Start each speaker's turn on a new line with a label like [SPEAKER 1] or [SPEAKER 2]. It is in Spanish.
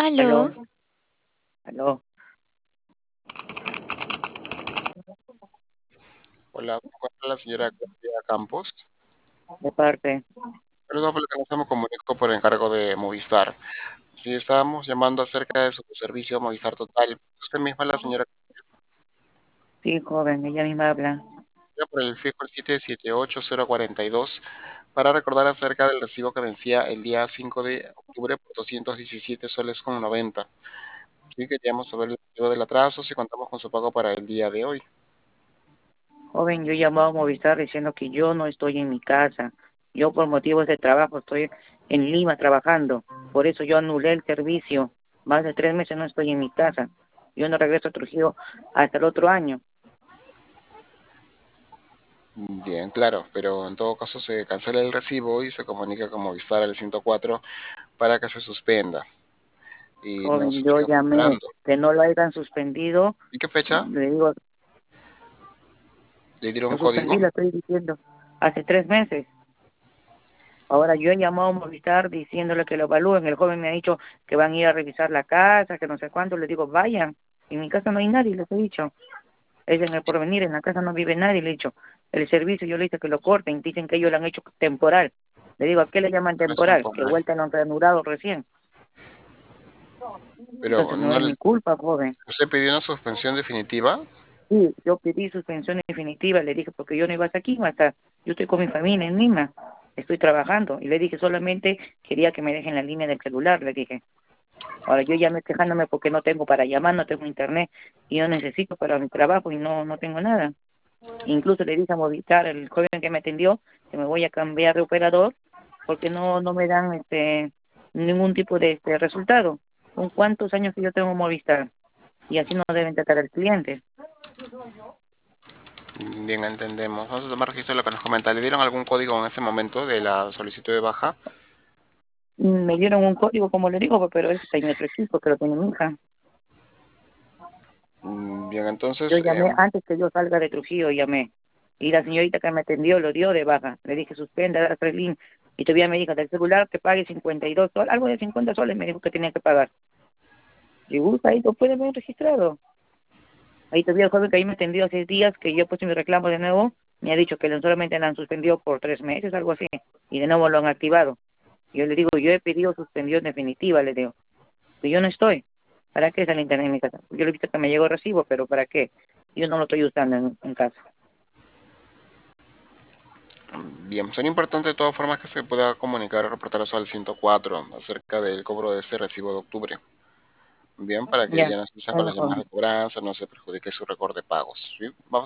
[SPEAKER 1] Aló,
[SPEAKER 2] Aló,
[SPEAKER 1] aló,
[SPEAKER 3] Hola, ¿se encuentra la señora Claudia Campos?
[SPEAKER 1] de parte.
[SPEAKER 3] Perdón por lo que no se me comunico por encargo de Movistar. Sí, estábamos llamando acerca de su servicio Movistar Total. Usted misma, la señora
[SPEAKER 1] Sí, joven, ella misma habla.
[SPEAKER 3] Claudia, por el fijo el 778042 para recordar acerca del recibo que vencía el día 5 de octubre por 217 soles con 90. Sí, queríamos saber el motivo del atraso, si contamos con su pago para el día de hoy.
[SPEAKER 1] Joven, yo he llamado a Movistar diciendo que yo no estoy en mi casa. Yo por motivos de trabajo estoy en Lima trabajando. Por eso yo anulé el servicio. Más de 3 meses no estoy en mi casa. Yo no regreso a Trujillo hasta el otro año.
[SPEAKER 3] Bien, claro, pero en todo caso se cancela el recibo y se comunica con Movistar al 104 para que se suspenda y no se
[SPEAKER 1] Joven, yo
[SPEAKER 3] siga
[SPEAKER 1] llamé
[SPEAKER 3] cobrando.
[SPEAKER 1] que no lo hayan suspendido.
[SPEAKER 3] ¿Y qué fecha?
[SPEAKER 1] Le digo,
[SPEAKER 3] ¿Le dieron un
[SPEAKER 1] lo
[SPEAKER 3] código?
[SPEAKER 1] suspendí, le estoy diciendo, hace 3 meses. Ahora yo he llamado a Movistar diciéndole que lo evalúen. El joven me ha dicho que van a ir a revisar la casa, que no sé cuánto. Le digo, vayan. En mi casa no hay nadie, les he dicho. Es en el porvenir, en la casa no vive nadie, le he dicho. El servicio yo le hice que lo corten. Dicen que ellos lo han hecho temporal. Le digo, ¿a qué le llaman
[SPEAKER 3] No es
[SPEAKER 1] temporal? Que
[SPEAKER 3] temporal.
[SPEAKER 1] vuelta lo han reanudado recién.
[SPEAKER 3] Pero
[SPEAKER 1] Entonces no
[SPEAKER 3] no
[SPEAKER 1] es mi culpa, joven.
[SPEAKER 3] ¿usted pidió una suspensión definitiva?
[SPEAKER 1] Sí, yo pedí suspensión definitiva, le dije, porque yo no iba hasta aquí, hasta yo estoy con mi familia en Lima, estoy trabajando. Y le dije, solamente quería que me dejen la línea del celular, le dije. Ahora yo llamé quejándome porque no tengo para llamar, no tengo internet y yo necesito para mi trabajo y no tengo nada. Incluso le dije a Movistar, el joven que me atendió, que me voy a cambiar de operador porque no me dan ningún tipo de resultado. ¿Con cuántos años que yo tengo Movistar? Y así no deben tratar al cliente.
[SPEAKER 3] Bien, entendemos. Vamos a tomar registro de lo que nos comenta. ¿Le dieron algún código en ese momento de la solicitud de baja?
[SPEAKER 1] Me dieron un código, como le digo, pero ese está en otro equipo que lo tiene mi hija.
[SPEAKER 3] Bien,
[SPEAKER 1] Yo
[SPEAKER 3] entonces,
[SPEAKER 1] llamé antes que yo salga de Trujillo, llamé. Y la señorita que me atendió lo dio de baja. Le dije, suspenda las 3 líneas. Y todavía me dijo, del celular que pague 52 soles, algo de 50 soles me dijo que tenía que pagar. Y ahí lo puede ver registrado. Ahí todavía el joven que ahí me atendió hace días, que yo puse mi reclamo de nuevo, me ha dicho que solamente lo han suspendido por 3 meses, algo así. Y de nuevo lo han activado. Yo le digo, yo he pedido suspensión definitiva, le digo. Que yo no estoy. ¿Para qué es el internet en mi casa? Yo le he visto que me llegó el recibo, pero ¿para qué? Yo no lo estoy usando en casa.
[SPEAKER 3] bien, son importantes de todas formas que se pueda comunicar o reportar eso al 104 acerca del cobro de ese recibo de octubre. Bien, para que
[SPEAKER 1] Ya,
[SPEAKER 3] ya no se sean con
[SPEAKER 1] bueno,
[SPEAKER 3] las llamadas de cobranza, no se perjudique su récord de pagos. ¿Sí? Vamos